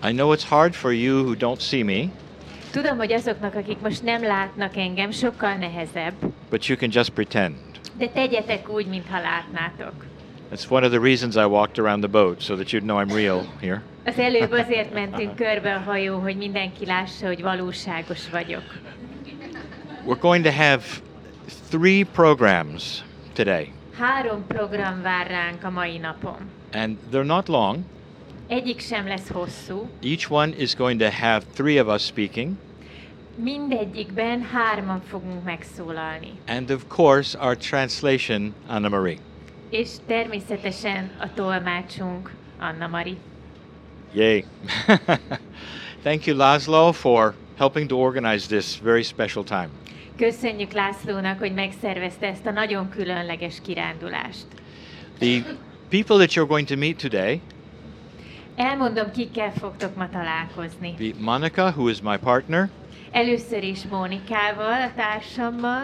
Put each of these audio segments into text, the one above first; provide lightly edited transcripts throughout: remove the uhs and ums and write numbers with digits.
I know it's hard for you who don't see me, Tudom, hogy azoknak, akik most nem látnak engem, sokkal nehezebb, but you can just pretend. de tegyetek úgy, mintha látnátok. That's one of the reasons I walked around the boat, so that you'd know I'm real here. Az előbb azért mentünk körbe a hajó, hogy mindenki lássa, hogy valóságos vagyok. We're going to have 3 programs today, 3 program vár ránk a mai napon. and they're not long. Egyik sem lesz hosszú. Each one is going to have 3 of us speaking, Mindegyikben 3-an fogunk megszólalni. and of course our translation, Anna Marie. És természetesen a tolmácsunk, Anna Mari. Yay. Thank you, Laszlo, for helping to organize this very special time. Köszönjük Lászlónak, hogy megszervezte ezt a nagyon különleges kirándulást. The people that you're going to meet today, Elmondom, kikkel fogtok ma találkozni. be Monica, who is my partner, Először is Mónikával, a társammal,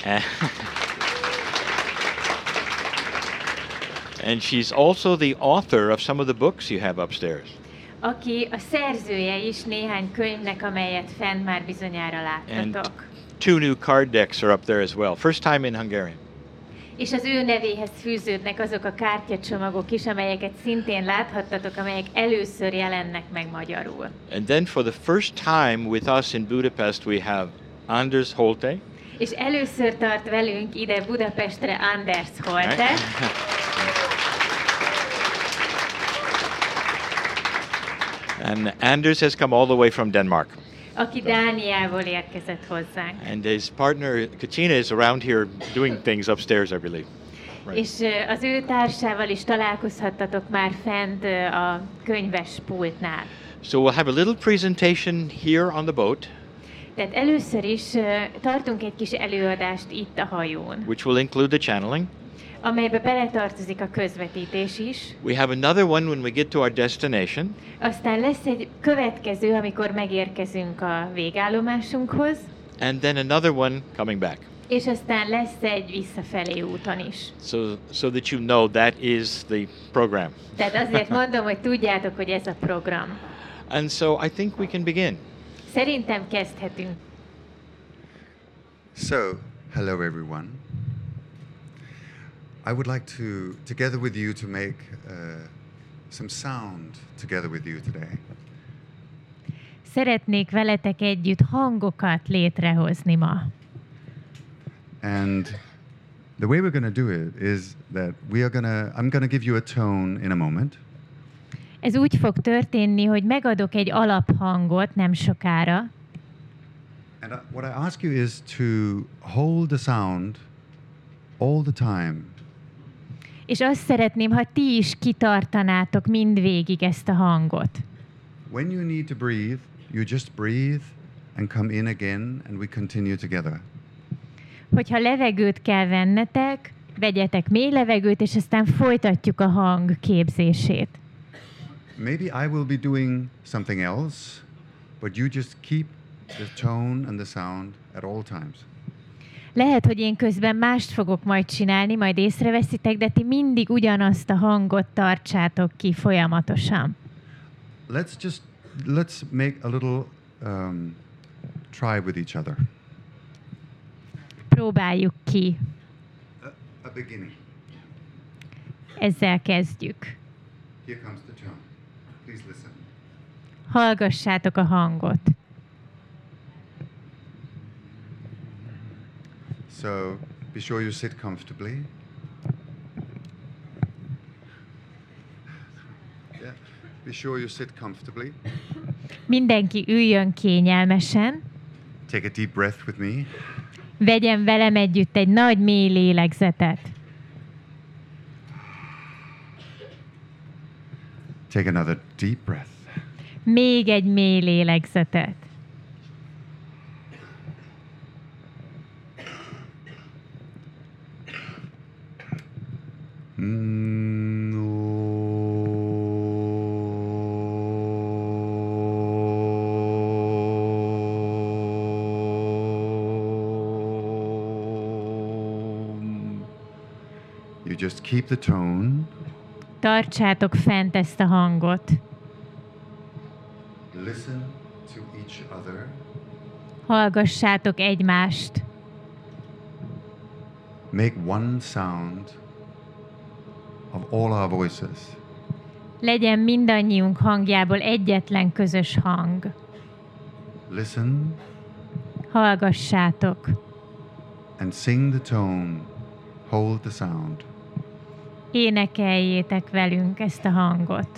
and she's also the author of some of the books you have upstairs. aki a szerzője is néhány könyvnek, amelyet fent már bizonyára And láttatok. 2 new card decks are up there as well. First time in Hungarian. És az ő nevéhez fűződnek azok a kártyacsomagok is, amelyeket szintén láthattatok, amelyek először jelennek meg magyarul. And then for the first time with us in Budapest, we have Anders Holte. És először tart velünk ide Budapestre Anders Holte, And Anders has come all the way from Denmark. aki Dániából érkezett hozzánk. And his partner, Katina, is around here doing things upstairs, I believe. Right. És az ő társával is találkozhattatok már fent a könyves pultnál. So we'll have a little presentation here on the boat, Tehát először is tartunk egy kis előadást itt a hajón, which will include the channeling. amelybe beletartozik a közvetítés is. We have another one when we get to our destination. Aztán lesz egy következő, amikor megérkezünk a végállomásunkhoz, And then another one coming back. és aztán lesz egy visszafelé úton is. So that you know that is the program. Tehát azért mondom, hogy tudjátok, hogy ez a program. And so I think we can begin. Szerintem kezdhetünk. So, hello everyone. I would like to, together with you, to make some sound together with you today. Szeretnék veletek együtt hangokat létrehozni ma. And the way we're going to do it is that I'm going to give you a tone in a moment. Ez úgy fog történni, hogy megadok egy alaphangot nem sokára, And what I ask you is to hold the sound all the time. és azt szeretném, ha ti is kitartanátok mindvégig ezt a hangot. When you need to breathe, you just breathe and come in again and we continue together. Hogyha levegőt kell vennetek, vegyetek mély levegőt, és aztán folytatjuk a hang képzését. Maybe I will be doing something else, but you just keep the tone and the sound at all times. Lehet, hogy én közben mást fogok majd csinálni, majd észreveszitek, de ti mindig ugyanazt a hangot tartsátok ki folyamatosan. Let's make a little try with each other. Próbáljuk ki. A beginning. Ezzel kezdjük. Here comes the tone. Please listen. Hallgassátok a hangot. So be sure you sit comfortably. Yeah. Be sure you sit comfortably. Mindenki üljön kényelmesen. Take a deep breath with me. Vegyen velem együtt egy nagy mély lélegzetet. Take another deep breath. Még egy mély lélegzetet. You just keep the tone. Tartsátok fent ezt a hangot. Listen to each other. Hallgassátok egymást. Make one sound of all our voices. Legyen mindannyiunk hangjából egyetlen közös hang. Listen Hallgassátok. and sing the tone. Hold the sound. Énekeljétek velünk ezt a hangot.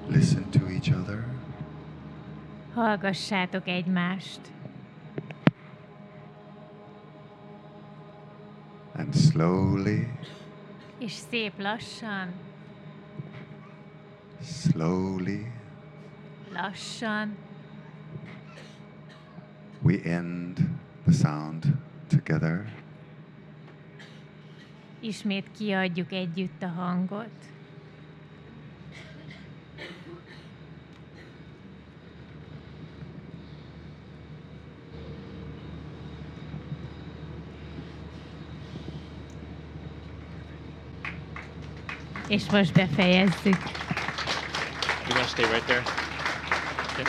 Listen to each other. Hallgassátok egymást. And slowly, És szép lassan, slowly, lassan we end the sound together. ismét kiadjuk együtt a hangot. És most befejezzük. You want to stay right there? Okay.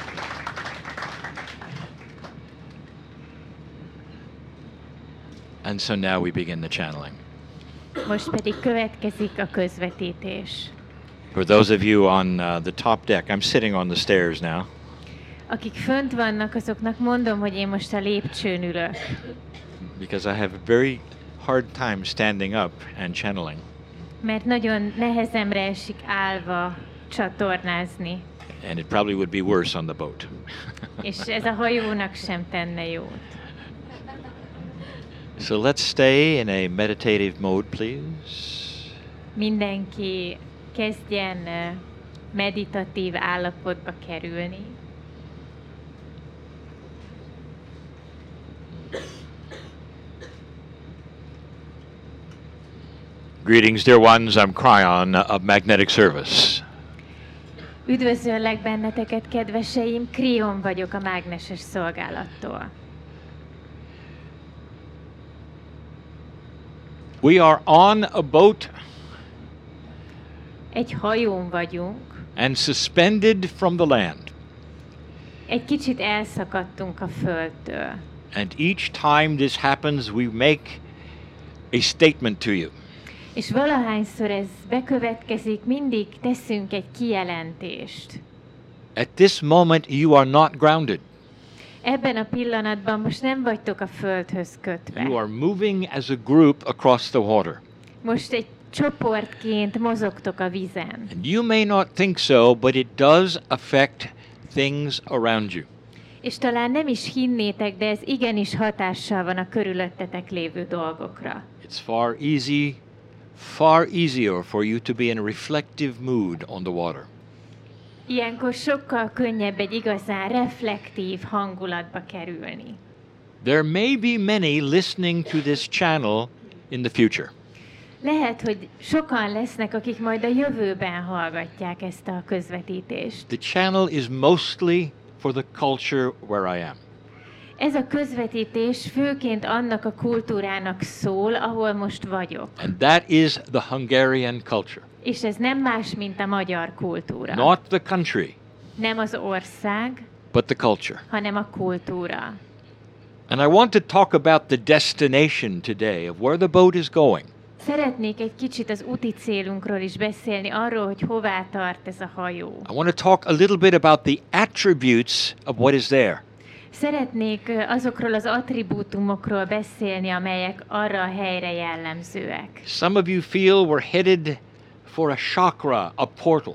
And so now we begin the channeling. Most pedig következik a közvetítés. For those of you on the top deck, I'm sitting on the stairs now. Akik fönt vannak, azoknak mondom, hogy én most a lépcsőn ülök. Because I have a very hard time standing up and channeling. Mert nagyon nehezemre esik állva csatornázni. And it probably would be worse on the boat. És ez a hajónak sem tenne jót. So let's stay in a meditative mode, please. Mindenki kezdjen meditatív állapotba kerülni. Greetings, dear ones. I'm Cryon of Magnetic Service. Üdvözöllek benneteket, kedveseim! Krion vagyok a mágneses szolgálattól. We are on a boat Egy hajón vagyunk, and suspended from the land. egy kicsit elszakadtunk a földtől. And each time this happens, we make a statement to you. És valahányszor ez bekövetkezik, mindig teszünk egy kijelentést. At this moment, you are not grounded. Ebben a pillanatban most nem vagytok a földhöz kötve. You are moving as a group across the water. Most egy csoportként mozogtok a vízen. And you may not think so, but it does affect things around you. És talán nem is hinnétek, de ez igenis hatással van a körülöttetek lévő dolgokra. It's far easier for you to be in a reflective mood on the water. Ilyenkor sokkal könnyebb egy igazán reflektív hangulatba kerülni. There may be many listening to this channel in the future. Lehet, hogy sokan lesznek, akik majd a jövőben hallgatják ezt a közvetítést. The channel is mostly for the culture where I am. Ez a közvetítés főként annak a kultúrának szól, ahol most vagyok. And that is the Hungarian culture. És ez nem más, mint a magyar kultúra. Not the country, Nem az ország, but the culture. hanem a kultúra. And I want to talk about the destination today of where the boat is going. Szeretnék egy kicsit az úti célunkról is beszélni, arról, hogy hová tart ez a hajó. I want to talk a little bit about the attributes of what is there. Szeretnék azokról az attribútumokról beszélni, amelyek arra a helyre jellemzőek. Some of you feel we're headed for a chakra, a portal.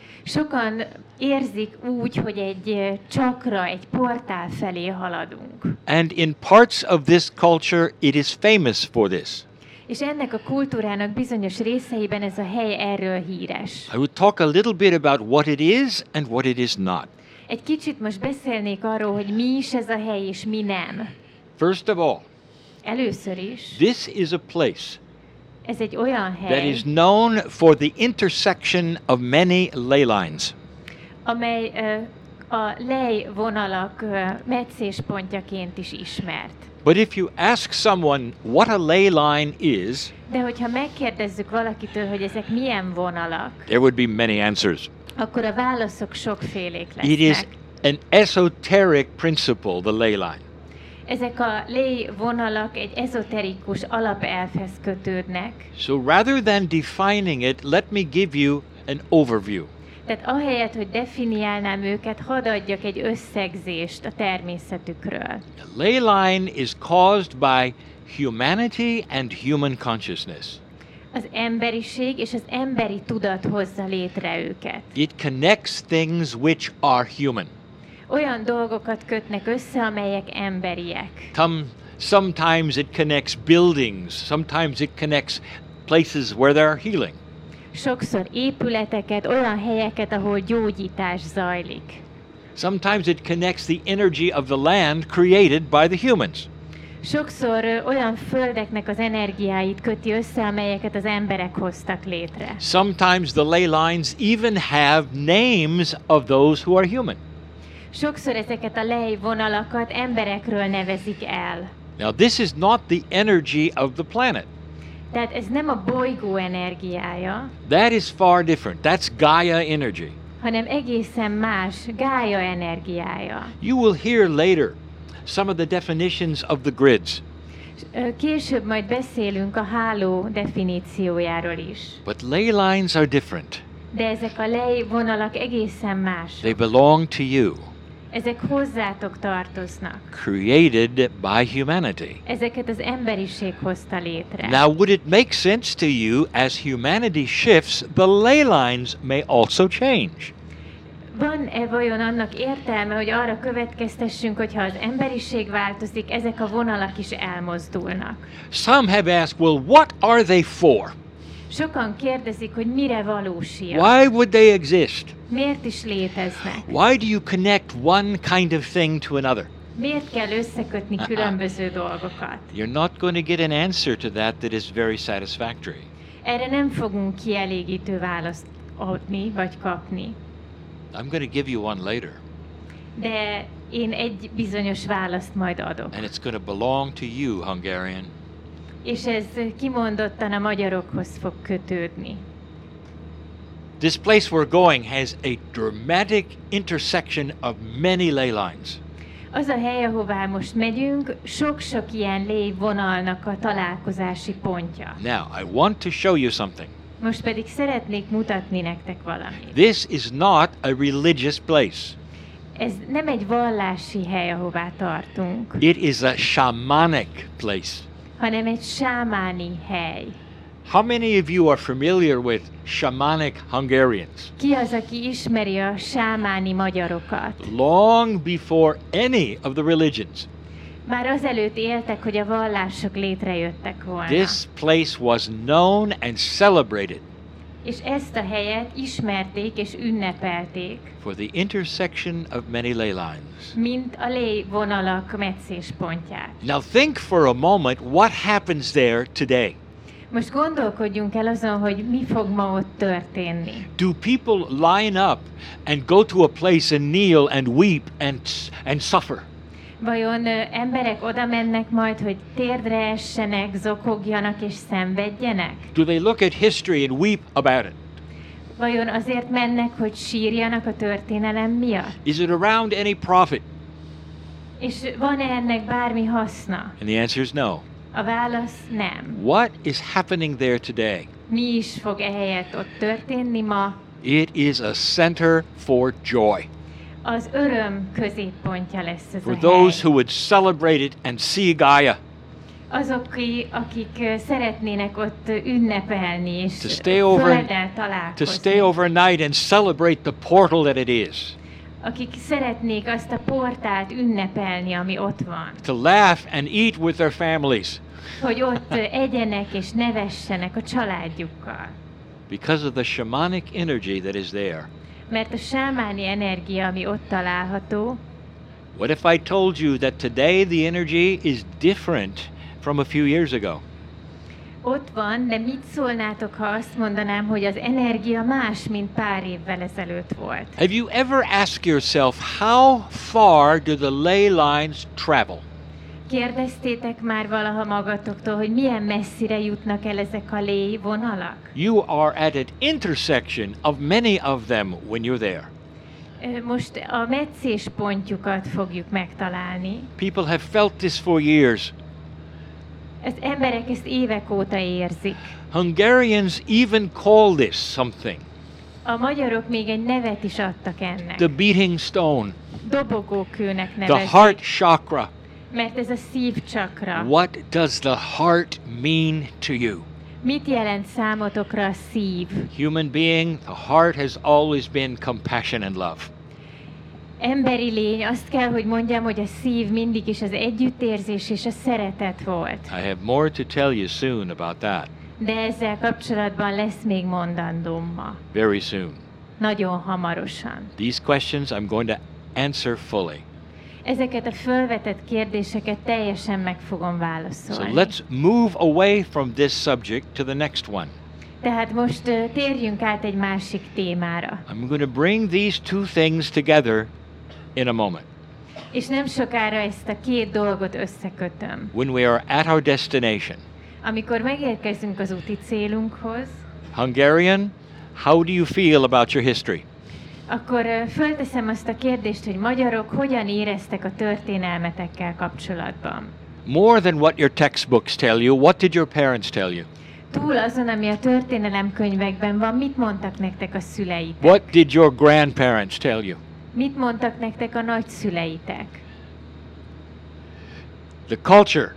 Sokan érzik úgy, hogy egy csakra, egy portál felé haladunk. And in parts of this culture, it is famous for this. És ennek a kultúrának bizonyos részeiben ez a hely erről híres. I would talk a little bit about what it is and what it is not. Egy kicsit most beszélnék arról, hogy mi is ez a hely, és mi nem. First of all, Először is, this is a place ez egy olyan that hely, is known for the intersection of many ley lines. amely a lejvonalak meccéspontjaként is ismert. But if you ask someone what a ley line is, De hogyha megkérdezzük valakitől, hogy ezek milyen vonalak, there would be many answers. akkor a válaszok sokfélék It is lesznek. an esoteric principle, the ley line. Ezek a lejvonalak egy ezoterikus alapelvhez kötődnek. So rather than defining it, let me give you an overview. Tehát ahelyett, hogy definiálnám őket, hadd adjak egy összegzést a természetükről. The ley line is caused by humanity and human consciousness. Az emberiség és az emberi tudat hozza létre őket. It connects things which are human. Olyan dolgokat kötnek össze, amelyek emberiek. Sometimes it connects buildings. Sometimes it connects places where there are healing. Sokszor épületeket, olyan helyeket, ahol gyógyítás zajlik. Sometimes it connects the energy of the land created by the humans. Sokszor olyan földeknek az energiáit köti össze, amelyeket az emberek hoztak létre. Sometimes the ley lines even have names of those who are human. Sokszor ezeket a lejvonalakat emberekről nevezik el. Now this is not the energy of the planet. Tehát ez nem a bolygó energiája, That is far different. That's Gaia energy. hanem egészen más, Gája energiája. You will hear later some of the definitions of the grids. Később majd beszélünk a háló definíciójáról is. But ley lines are different. De ezek a lejvonalak egészen más. They belong to you, Ezek hozzátok tartoznak. created by humanity. Ezeket az emberiség hozta létre. Now, would it make sense to you as humanity shifts, the ley lines may also change? Van-e vajon annak értelme, hogy arra következtessünk, hogy ha az emberiség változik, ezek a vonalak is elmozdulnak? Some have asked, well, what are they for? Sokan kérdezik, hogy mire valósiak. Why would they exist? Miért is léteznek? Why do you connect one kind of thing to another? Miért kell összekötni különböző dolgokat? You're not going to get an answer to that is very satisfactory. Erre nem fogunk kielégítő választ adni, vagy kapni. I'm going to give you one later, De én egy bizonyos választ majd adok. and it's going to belong to you, Hungarian. És ez kimondottan a magyarokhoz fog kötődni. This place we're going has a dramatic intersection of many ley lines. Az a hely, ahová most megyünk, sok-sok ilyen lévonalnak a találkozási pontja. Now, I want to show you something. Most pedig szeretnék mutatni nektek valamit. This is not a religious place. Ez nem egy vallási hely, ahová tartunk, It is a shamanic place. hanem egy sámáni hely. How many of you are familiar with shamanic Hungarians? Ki az, aki ismeri a sámáni magyarokat? Long before any of the religions, Már azelőtt éltek, hogy a vallások létrejöttek volna. this place was known and celebrated És ezt a helyet ismerték és ünnepelték, for the intersection of many ley lines. mint a lévonalak meccéspontját. Now think for a moment what happens there today. Most gondolkodjunk el azon, hogy mi fog ma ott történni. Do people line up and go to a place and kneel and weep and suffer? Vajon emberek oda mennek majd, hogy térdre essenek, zokogjanak és szenvedjenek? Do they look at history and weep about it? Vajon azért mennek, hogy sírjanak a történelem miatt? Is it around any profit? És van-e ennek bármi haszna? And the answer is no. A válasz nem. What is happening there today? Mi is fog ehelyett ott történni ma? It is a center for joy. Az öröm középpontja lesz ez For a those hely. who would celebrate it and see Gaia. Azok, akik szeretnének ott ünnepelni és To stay over- földdel To találkozni. stay overnight and celebrate the portal that it is. Akik szeretnék azt a portált ünnepelni, ami ott van. To laugh and eat with their families. Hogy ott egyenek és nevessenek a családjukkal. Because of the shamanic energy that is there. Mert a sámáni energia, ami ott található, What if I told you that today the energy is different from a few years ago? ott van, de mit szólnátok, ha azt mondanám, hogy az energia más, mint pár évvel ezelőtt volt? Have you ever asked yourself, how far do the ley lines travel? Kérdeztétek már valaha magatoktól, hogy milyen messzire jutnak el ezek a lévonalak? You are at an intersection of many of them when you're there. Most a meccés pontjukat fogjuk megtalálni. People have felt this for years. Az emberek ezt évek óta érzik. Hungarians even call this something. A magyarok még egy nevet is adtak ennek. The beating stone, Dobogókőnek the nevezik, heart chakra. mert ez a szívcsakra. What does the heart mean to you? Mit jelent számotokra a szív? Human being, the heart has always been compassion and love. Emberi lény, azt kell, hogy mondjam, hogy a szív mindig is az együttérzés és a szeretet volt. I have more to tell you soon about that. De ezzel kapcsolatban lesz még mondandóm ma. Very soon. Nagyon hamarosan. These questions I'm going to answer fully. Ezeket a fölvetett kérdéseket teljesen meg fogom So válaszolni. let's move away from this subject to the next one. Tehát most térjünk át egy másik témára. I'm going to bring these two things together in a moment. És nem sokára ezt a két dolgot összekötöm. When we are at our destination. Amikor megérkezünk az úti célunkhoz, Hungarian, how do you feel about your history? akkor fölteszem azt a kérdést, hogy magyarok hogyan éreztek a történelmetekkel kapcsolatban. More than what your textbooks tell you, what did your parents tell you? Túl azon, ami a történelemkönyvekben van, mit mondtak nektek a szüleitek? What did your grandparents tell you? Mit mondtak nektek a nagyszüleitek? The culture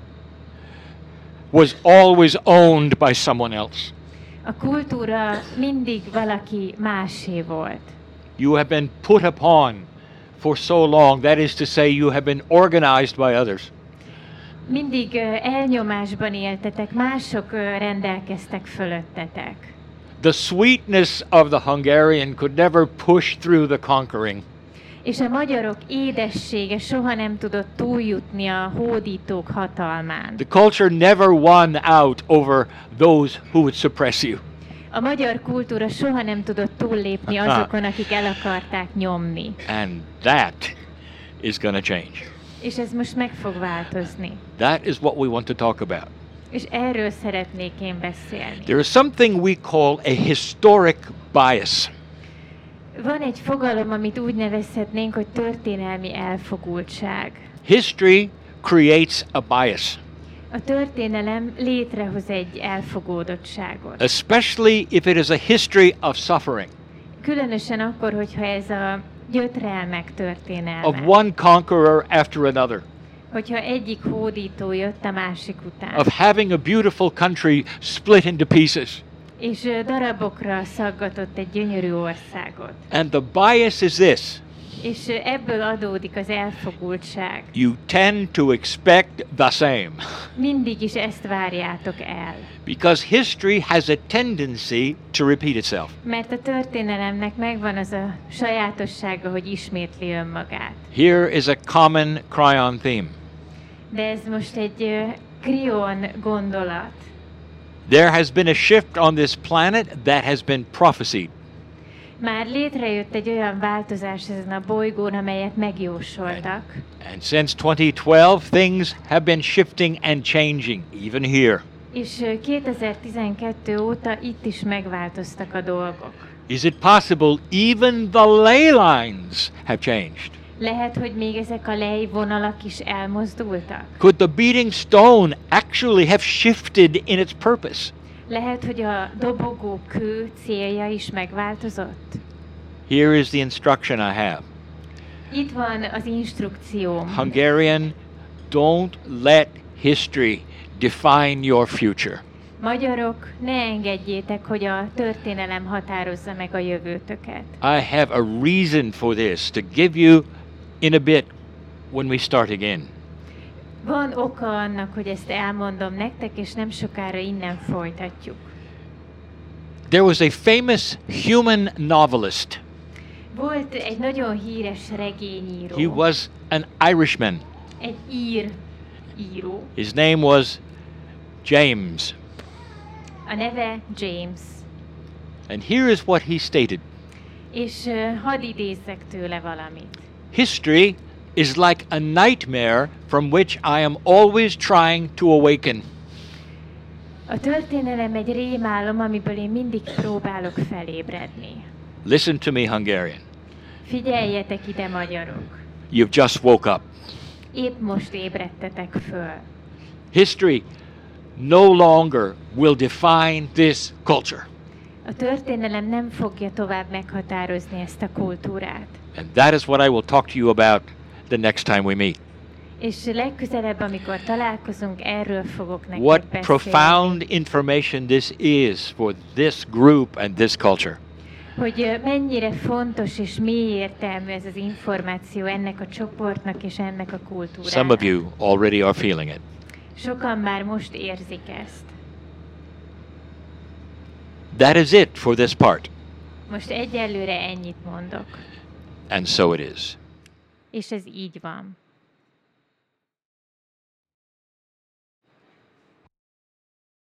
was always owned by someone else. A kultúra mindig valaki másé volt. You have been put upon for so long, that is to say, you have been organized by others. Mindig elnyomásban éltetek, mások rendelkeztek fölöttetek. The sweetness of the Hungarian could never push through the conquering. És a magyarok édessége soha nem tudott túljutni a hódítók hatalmán. The culture never won out over those who would suppress you. A magyar kultúra soha nem tudott túllépni azokon, akik el akarták nyomni. And that is going to change. És ez most meg fog változni. That is what we want to talk about. És erről szeretnék én beszélni. There is something we call a historic bias. Van egy fogalom, amit úgy nevezhetnénk, hogy történelmi elfogultság. History creates a bias, A történelem létrehoz egy elfogódottságot. especially if it is a history of suffering, Különösen akkor, hogyha ez a gyötrelmek történelme. of one conqueror after another, Hogyha egyik hódító jött a másik után, of having a beautiful country split into pieces. és darabokra szaggatott egy gyönyörű országot. And the bias is this: És ebből adódik az elfogultság. you tend to expect the same, Mindig is ezt várjátok el. because history has a tendency to repeat itself. Mert a történelemnek megvan az a sajátossága, hogy ismétli önmagát. Here is a common Cryon theme. De ez most egy krión gondolat. There has been a shift on this planet that has been prophesied. Már létrejött egy olyan változás ezen a bolygón, amelyet megjósoltak. And since 2012, things have been shifting and changing, even here. És 2012 óta itt is megváltoztak a dolgok. Is it possible even the ley lines have changed? Lehet, hogy még ezek a lejvonalak is elmozdultak. Could the beating stone actually have shifted in its purpose? Lehet, hogy a dobogó kő célja is megváltozott. Here is the instruction I have. Itt van az instrukcióm. Hungarian, don't let history define your future. Magyarok, ne engedjétek, hogy a történelem határozza meg a jövőtöket. I have a reason for this to give you in a bit when we start again. Van oka annak, hogy ezt elmondom nektek, és nem sokára innen folytatjuk. There was a famous human novelist. Volt egy nagyon híres regényíró. He was an Irishman. Egy ír író. His name was James. A neve James. And here is what he stated. És hadd idézzek tőle valamit. History is like a nightmare from which I am always trying to awaken. A történelem egy rémálom, amiből én mindig próbálok felébredni. Listen to me, Hungarian. Figyeljetek ide, magyarok! You've just woke up. Épp most ébredtetek föl. History no longer will define this culture. A történelem nem fogja tovább meghatározni ezt a kultúrát. And that is what I will talk to you about the next time we meet. És legközelebb, amikor találkozunk, erről fogok neked What beszélni. profound information this is for this group and this culture. Hogy mennyire fontos és mély értelmű ez az információ ennek a csoportnak és ennek a kultúrának. Some of you already are feeling it. Sokan már most érzik ezt. That is it for this part. Most egyelőre ennyit mondok. And so it is. És ez így van.